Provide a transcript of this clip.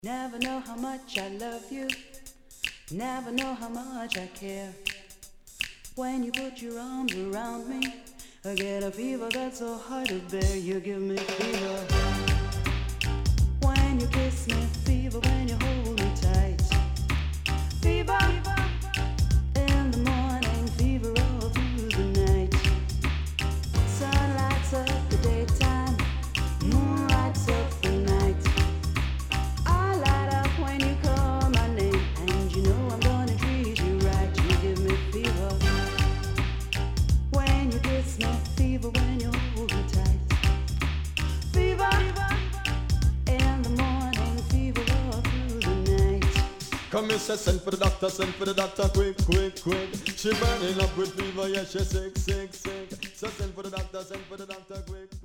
Never know how much I love you. Never know how much I care. When you put your arms around me, I get a fever that's so hard to bear. You give me fever. When you kiss me, fever. When you hold me tight, fever. In the morning, fever all through the night. Sun lights up the daytime, moon lights up the night. I light up when you call my name, and you know I'm gonna treat you right. You give me fever. When you kiss me, fever. When you hold me tight, fever. In the morning, fever all through the night. Come here, say send for the doctor, quick, quick, quick. She burning up with fever, yeah, she sick, sick, sick. So send for the doctor, quick.